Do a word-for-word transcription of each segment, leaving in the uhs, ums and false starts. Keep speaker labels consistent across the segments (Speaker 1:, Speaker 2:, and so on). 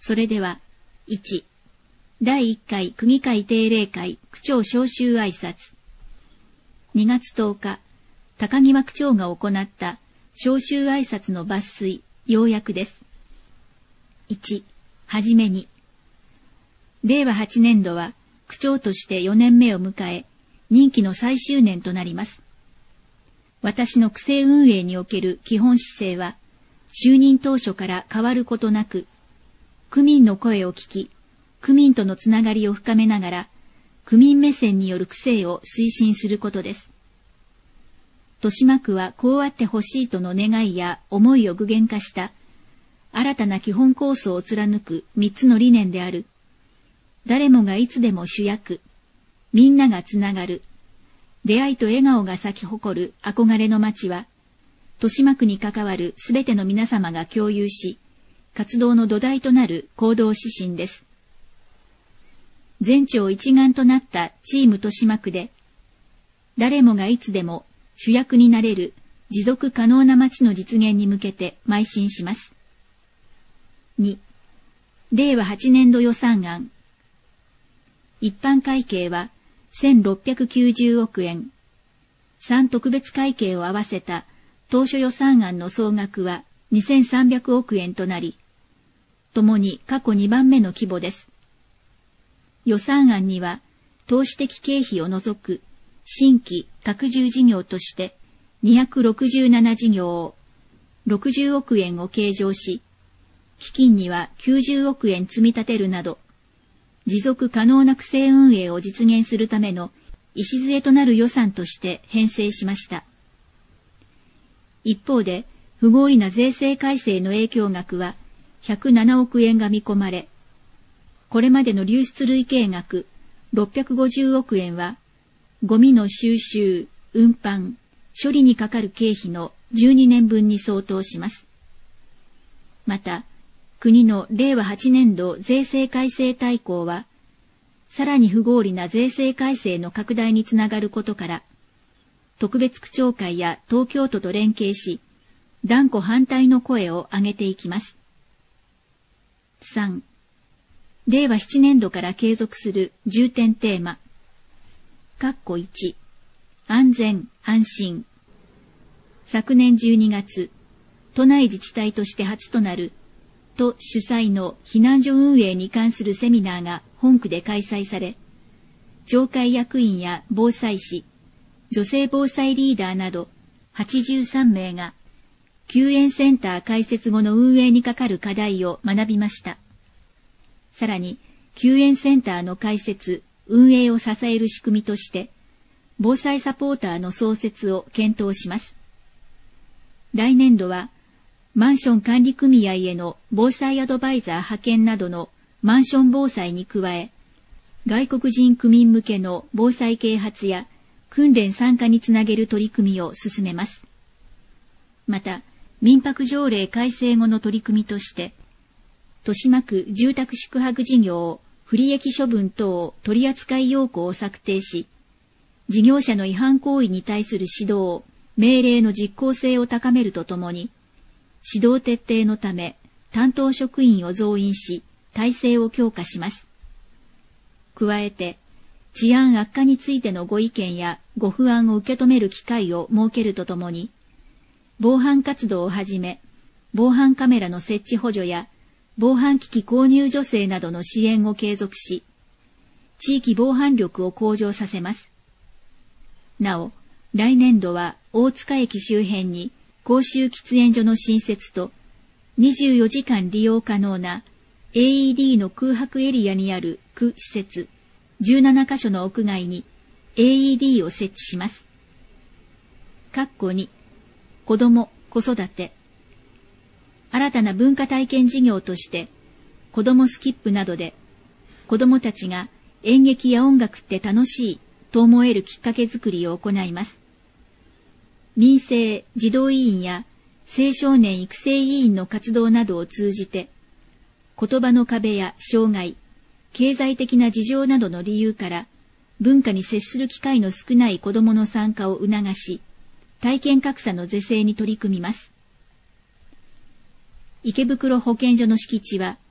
Speaker 1: それでは、いち、だいいっかい区議会定例会区長招集挨拶。にがつとおか、高際区長が行った招集挨拶の抜粋、要約です。いち、はじめに。れいわはちねんどは区長としてよねんめを迎え、任期の最終年となります。私の区政運営における基本姿勢は、就任当初から変わることなく、区民の声を聞き、区民とのつながりを深めながら、区民目線による区政を推進することです。豊島区はこうあってほしいとの願いや思いを具現化した、新たな基本構想を貫く三つの理念である。誰もがいつでも主役、みんながつながる、出会いと笑顔が咲き誇る憧れの街は、豊島区に関わるすべての皆様が共有し、活動の土台となる行動指針です。全庁一丸となったチーム豊島区で、誰もがいつでも主役になれる持続可能な街の実現に向けて邁進します。に、れいわはちねんど予算案。一般会計はせんろっぴゃくきゅうじゅうおくえん。さん特別会計を合わせた当初予算案の総額はにせんさんびゃくおくえんとなり、ともに過去にばんめの規模です。予算案には、投資的経費を除く新規拡充事業としてにひゃくろくじゅうなな事業をろくじゅうおくえんを計上し、基金にはきゅうじゅうおくえん積み立てるなど、持続可能な区政運営を実現するための礎となる予算として編成しました。一方で、不合理な税制改正の影響額はひゃくななおくえんが見込まれ、これまでの流出累計額ろっぴゃくごじゅうおくえんは、ゴミの収集、運搬、処理にかかる経費のじゅうにねんぶんに相当します。また、国のれいわはちねんど税制改正大綱は、さらに不合理な税制改正の拡大につながることから、特別区長会や東京都と連携し、断固反対の声を上げていきます。さん、れいわななねんどから継続する重点テーマ。括弧いち、安全・安心。昨年じゅうにがつ、都内自治体として初となる、都主催の避難所運営に関するセミナーが本区で開催され、町会役員や防災士、女性防災リーダーなどはちじゅうさんめいが、救援センター開設後の運営にかかる課題を学びました。さらに、救援センターの開設、運営を支える仕組みとして、防災サポーターの創設を検討します。来年度は、マンション管理組合への防災アドバイザー派遣などのマンション防災に加え、外国人区民向けの防災啓発や訓練参加につなげる取り組みを進めます。また、民泊条例改正後の取り組みとして、豊島区住宅宿泊事業不利益処分等取扱要項を策定し、事業者の違反行為に対する指導、命令の実効性を高めるとともに、指導徹底のため担当職員を増員し、体制を強化します。加えて、治安悪化についてのご意見やご不安を受け止める機会を設けるとともに、防犯活動をはじめ、防犯カメラの設置補助や防犯機器購入助成などの支援を継続し、地域防犯力を向上させます。なお、来年度は大塚駅周辺に公衆喫煙所の新設と、にじゅうよじかん利用可能な エーイーディー の空白エリアにある区施設じゅうななかしょの屋外に エーイーディー を設置します。括弧に、子ども・子育て。新たな文化体験事業として、子どもスキップなどで、子どもたちが演劇や音楽って楽しいと思えるきっかけづくりを行います。民生児童委員や青少年育成委員の活動などを通じて、言葉の壁や障害、経済的な事情などの理由から文化に接する機会の少ない子どもの参加を促し、体験格差の是正に取り組みます。池袋保健所の敷地は、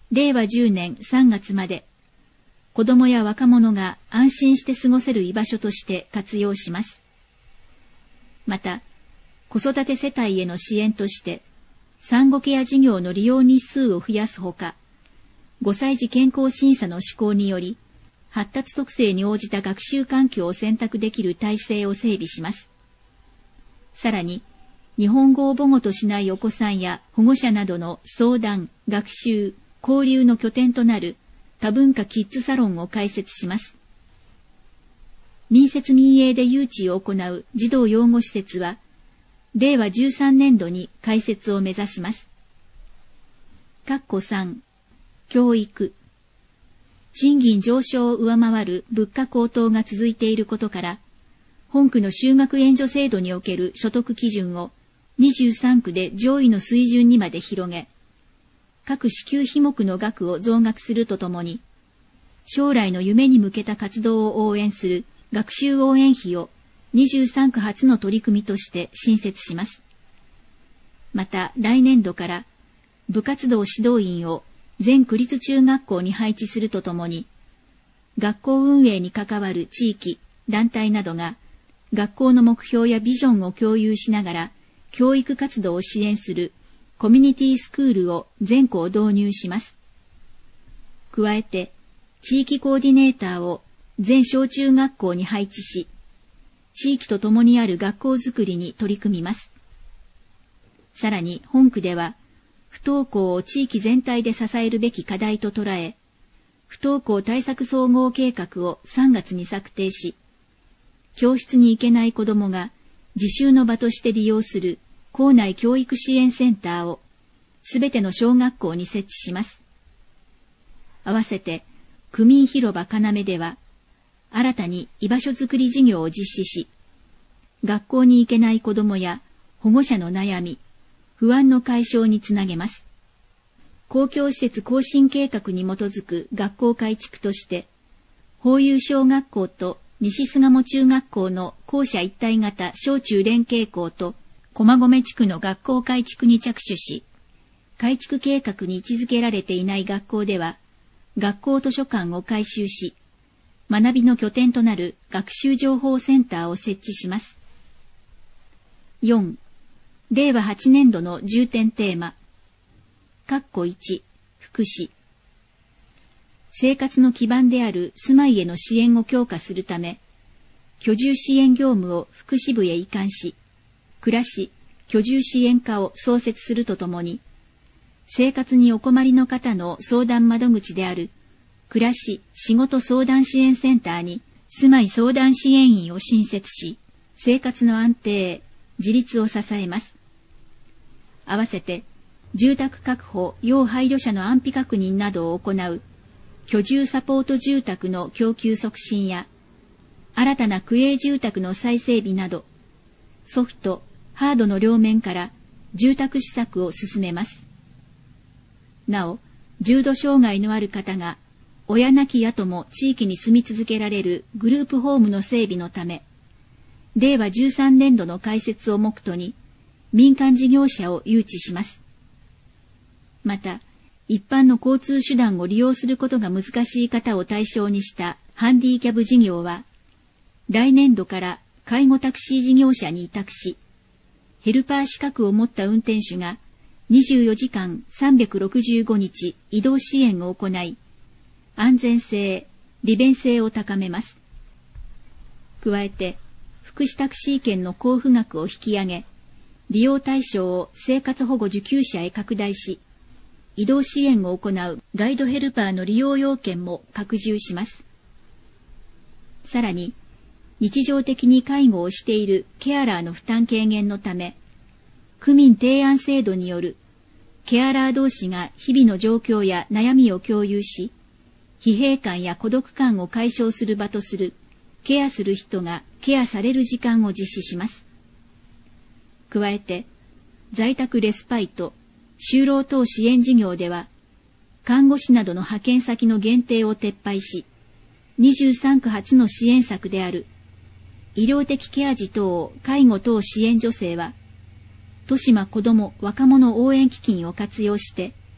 Speaker 1: れいわじゅうねんさんがつまで、子どもや若者が安心して過ごせる居場所として活用します。また、子育て世帯への支援として、産後ケア事業の利用日数を増やすほか、ごさい児健康審査の施行により、発達特性に応じた学習環境を選択できる体制を整備します。さらに、日本語を母語としないお子さんや保護者などの相談、学習、交流の拠点となる多文化キッズサロンを開設します。民設民営で誘致を行う児童養護施設は、れいわじゅうさんねんどに開設を目指します。かっこさん、教育。賃金上昇を上回る物価高騰が続いていることから、本区の就学援助制度における所得基準をにじゅうさんくで上位の水準にまで広げ、各支給費目の額を増額するとともに、将来の夢に向けた活動を応援する学習応援費をにじゅうさんく初の取り組みとして新設します。また来年度から部活動指導員を全区立中学校に配置するとともに、学校運営に関わる地域、団体などが学校の目標やビジョンを共有しながら教育活動を支援するコミュニティスクールを全校導入します。加えて、地域コーディネーターを全小中学校に配置し、地域と共にある学校づくりに取り組みます。さらに本区では、不登校を地域全体で支えるべき課題と捉え、不登校対策総合計画をさんがつに策定し、教室に行けない子どもが自習の場として利用する校内教育支援センターをすべての小学校に設置します。合わせて、区民広場かなめでは、新たに居場所づくり事業を実施し、学校に行けない子どもや保護者の悩み、不安の解消につなげます。公共施設更新計画に基づく学校改築として、法有小学校と西巣鴨中学校の校舎一体型小中連携校と駒込地区の学校改築に着手し、改築計画に位置づけられていない学校では、学校図書館を改修し、学びの拠点となる学習情報センターを設置します。よん、れいわはちねんどの重点テーマ。かっこいち、福祉。生活の基盤である住まいへの支援を強化するため、居住支援業務を福祉部へ移管し、暮らし、居住支援課を創設するとともに、生活にお困りの方の相談窓口である、暮らし・仕事相談支援センターに住まい相談支援員を新設し、生活の安定、自立を支えます。合わせて、住宅確保・要配慮者の安否確認などを行う、居住サポート住宅の供給促進や、新たな区営住宅の再整備など、ソフト、ハードの両面から住宅施策を進めます。なお、重度障害のある方が、親亡き後も地域に住み続けられるグループホームの整備のため、れいわじゅうさんねんどの開設を目途に、民間事業者を誘致します。また、一般の交通手段を利用することが難しい方を対象にしたハンディキャブ事業は、来年度から介護タクシー事業者に委託し、ヘルパー資格を持った運転手がにじゅうよじかんさんびゃくろくじゅうごにち移動支援を行い、安全性、利便性を高めます。加えて、福祉タクシー券の交付額を引き上げ、利用対象を生活保護受給者へ拡大し、移動支援を行うガイドヘルパーの利用要件も拡充します。さらに、日常的に介護をしているケアラーの負担軽減のため、区民提案制度によるケアラー同士が日々の状況や悩みを共有し、疲弊感や孤独感を解消する場とするケアする人がケアされる時間を実施します。加えて、在宅レスパイト、就労等支援事業では、看護師などの派遣先の限定を撤廃し、にじゅうさんく初の支援策である、医療的ケア児等介護等支援助成は、豊島子ども若者応援基金を活用して、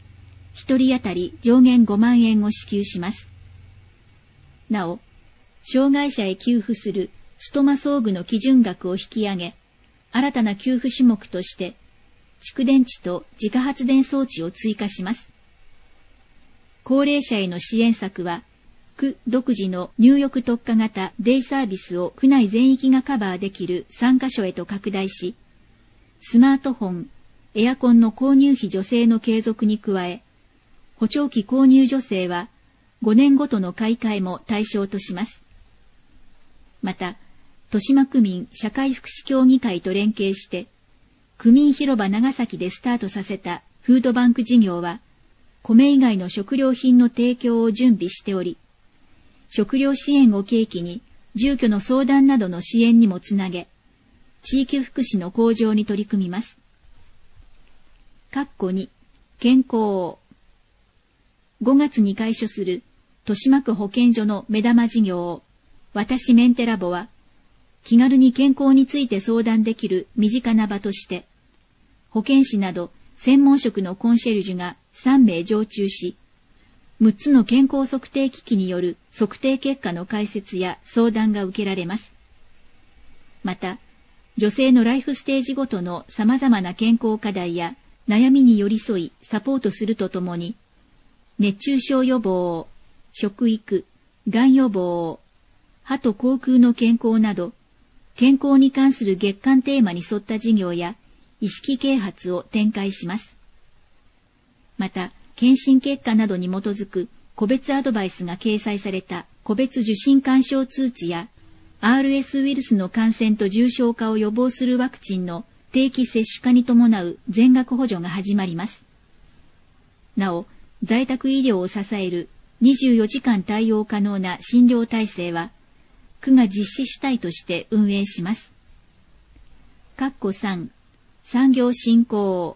Speaker 1: 一人当たり上限ごまんえんを支給します。なお、障害者へ給付するストマ装具の基準額を引き上げ、新たな給付種目として、蓄電池と自家発電装置を追加します。高齢者への支援策は、区独自の入浴特化型デイサービスを区内全域がカバーできるさんカ所へと拡大し、スマートフォン、エアコンの購入費助成の継続に加え、補聴器購入助成はごねんごとの買い替えも対象とします。また、豊島区民社会福祉協議会と連携して、区民広場長崎でスタートさせたフードバンク事業は、米以外の食料品の提供を準備しており、食料支援を契機に住居の相談などの支援にもつなげ、地域福祉の向上に取り組みます。括弧に、健康を。ごがつに開所する豊島区保健所の目玉事業を、私メンテラボは、気軽に健康について相談できる身近な場として、保健師など専門職のコンシェルジュがさんめい常駐し、むっつの健康測定機器による測定結果の解説や相談が受けられます。また、女性のライフステージごとの様々な健康課題や悩みに寄り添いサポートするとともに、熱中症予防、食育、がん予防、歯と口腔の健康など、健康に関する月間テーマに沿った事業や意識啓発を展開します。また、検診結果などに基づく個別アドバイスが掲載された個別受診勧奨通知や アールエス ウイルスの感染と重症化を予防するワクチンの定期接種化に伴う全額補助が始まります。なお、在宅医療を支えるにじゅうよじかん対応可能な診療体制は、区が実施主体として運営します。括弧さん、産業振興。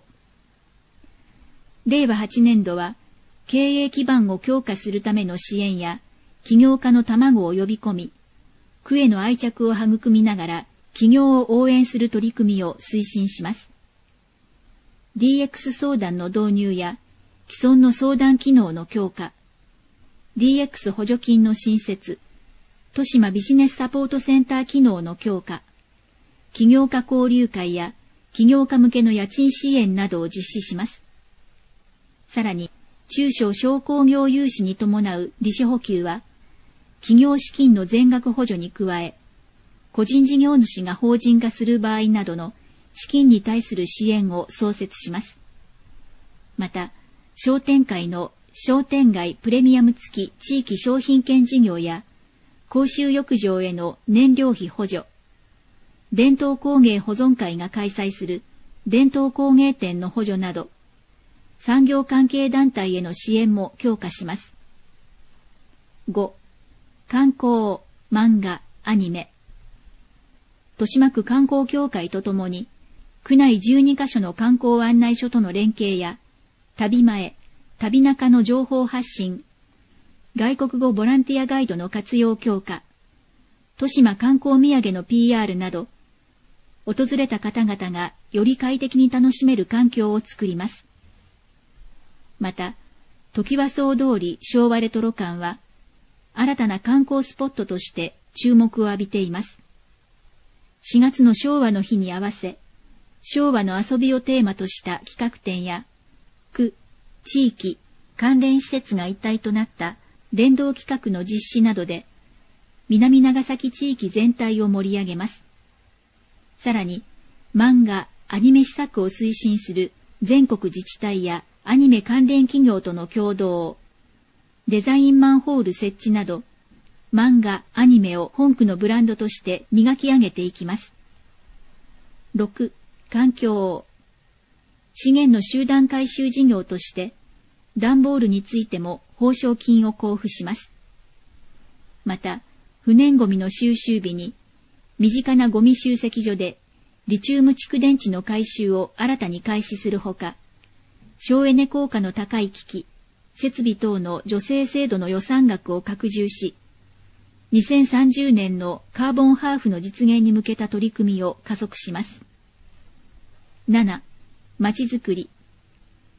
Speaker 1: れいわはちねんどは、経営基盤を強化するための支援や、起業家の卵を呼び込み、区への愛着を育みながら、起業を応援する取り組みを推進します。ディーエックス 相談の導入や、既存の相談機能の強化、ディーエックス 補助金の新設、豊島ビジネスサポートセンター機能の強化、起業家交流会や起業家向けの家賃支援などを実施します。さらに、中小小工業融資に伴う利子補給は、企業資金の全額補助に加え、個人事業主が法人化する場合などの資金に対する支援を創設します。また、商店会の商店街プレミアム付き地域商品券事業や、公衆浴場への燃料費補助、伝統工芸保存会が開催する伝統工芸展の補助など、産業関係団体への支援も強化します。ご、観光、漫画、アニメ。豊島区観光協会とともに、区内じゅうにカ所の観光案内所との連携や、旅前、旅中の情報発信、外国語ボランティアガイドの活用強化、豊島観光土産の ピーアール など、訪れた方々がより快適に楽しめる環境を作ります。また、トキワ荘通り昭和レトロ館は、新たな観光スポットとして注目を浴びています。しがつの昭和の日に合わせ、昭和の遊びをテーマとした企画展や、区、地域、関連施設が一体となった連動企画の実施などで、南長崎地域全体を盛り上げます。さらに、漫画、アニメ施策を推進する全国自治体やアニメ関連企業との共同、デザインマンホール設置など、漫画、アニメを本区のブランドとして磨き上げていきます。ろく、環境。資源の集団回収事業として、段ボールについても報奨金を交付します。また、不燃ゴミの収集日に、身近なゴミ集積所で、リチウム蓄電池の回収を新たに開始するほか、省エネ効果の高い機器、設備等の助成制度の予算額を拡充し、にせんさんじゅうねんのカーボンハーフの実現に向けた取り組みを加速します。なな、まちづくり。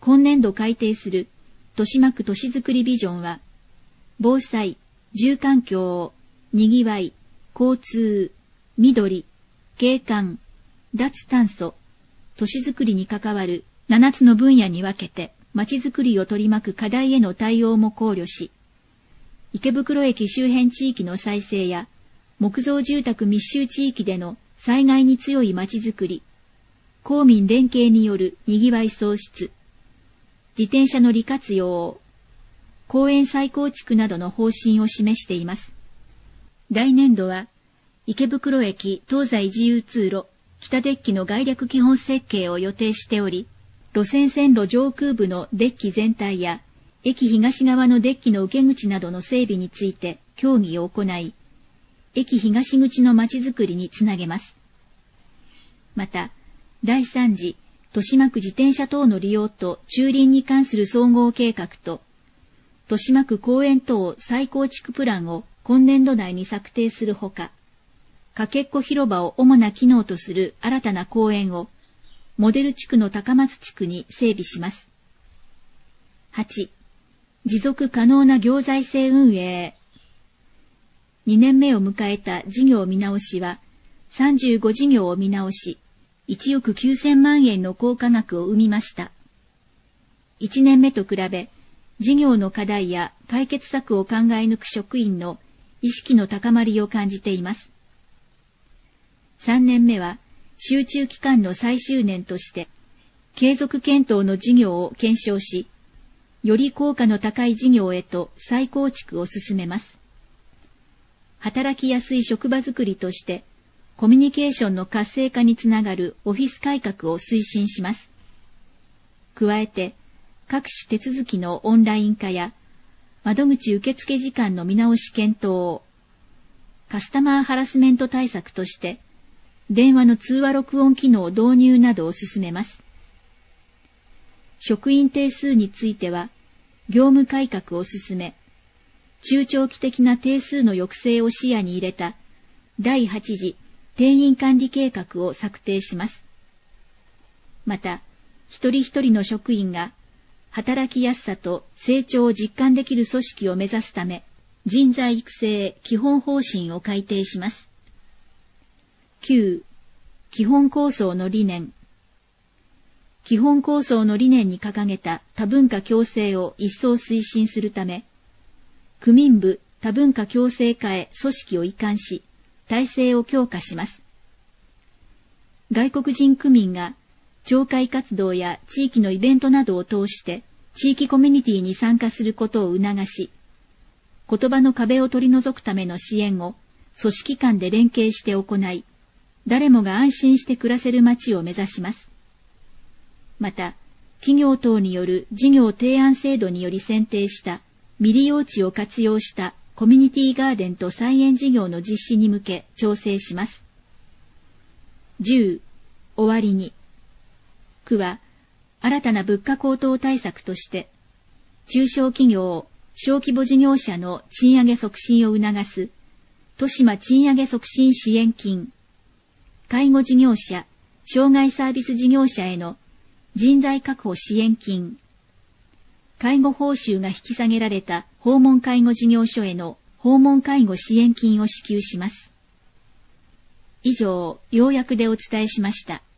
Speaker 1: 今年度改定する豊島区都市づくりビジョンは、防災、住環境、にぎわい、交通、緑、景観、脱炭素、都市づくりに関わるななつの分野に分けて街づくりを取り巻く課題への対応も考慮し、池袋駅周辺地域の再生や木造住宅密集地域での災害に強い街づくり、公民連携によるにぎわい創出、自転車の利活用、公園再構築などの方針を示しています。来年度は、池袋駅東西自由通路、北デッキの概略基本設計を予定しており、路線線路上空部のデッキ全体や、駅東側のデッキの受け口などの整備について協議を行い、駅東口の街づくりにつなげます。また、だいさん次、豊島区自転車等の利用と駐輪に関する総合計画と、豊島区公園等再構築プランを今年度内に策定するほか、かけっこ広場を主な機能とする新たな公園を、モデル地区の高松地区に整備します。はち、持続可能な行財政運営。にねんめを迎えた事業見直しは、さんじゅうご事業を見直し、いちおくきゅうせんまんえんの効果額を生みました。いちねんめと比べ、事業の課題や解決策を考え抜く職員の意識の高まりを感じています。さんねんめは、集中期間の最終年として、継続検討の事業を検証し、より効果の高い事業へと再構築を進めます。働きやすい職場づくりとして、コミュニケーションの活性化につながるオフィス改革を推進します。加えて、各種手続きのオンライン化や、窓口受付時間の見直し検討、カスタマーハラスメント対策として、電話の通話録音機能導入などを進めます。職員定数については、業務改革を進め、中長期的な定数の抑制を視野に入れただいはち次定員管理計画を策定します。また、一人一人の職員が働きやすさと成長を実感できる組織を目指すため、人材育成基本方針を改定します。きゅう、基本構想の理念。基本構想の理念に掲げた多文化共生を一層推進するため、区民部多文化共生課へ組織を移管し、体制を強化します。外国人区民が町会活動や地域のイベントなどを通して地域コミュニティに参加することを促し、言葉の壁を取り除くための支援を組織間で連携して行い、誰もが安心して暮らせる街を目指します。また、企業等による事業提案制度により選定した未利用地を活用したコミュニティガーデンと菜園事業の実施に向け調整します。じゅう、終わりに。区は、新たな物価高騰対策として、中小企業、小規模事業者の賃上げ促進を促す、豊島賃上げ促進支援金、介護事業者、障害サービス事業者への人材確保支援金、介護報酬が引き下げられた訪問介護事業所への訪問介護支援金を支給します。以上、要約でお伝えしました。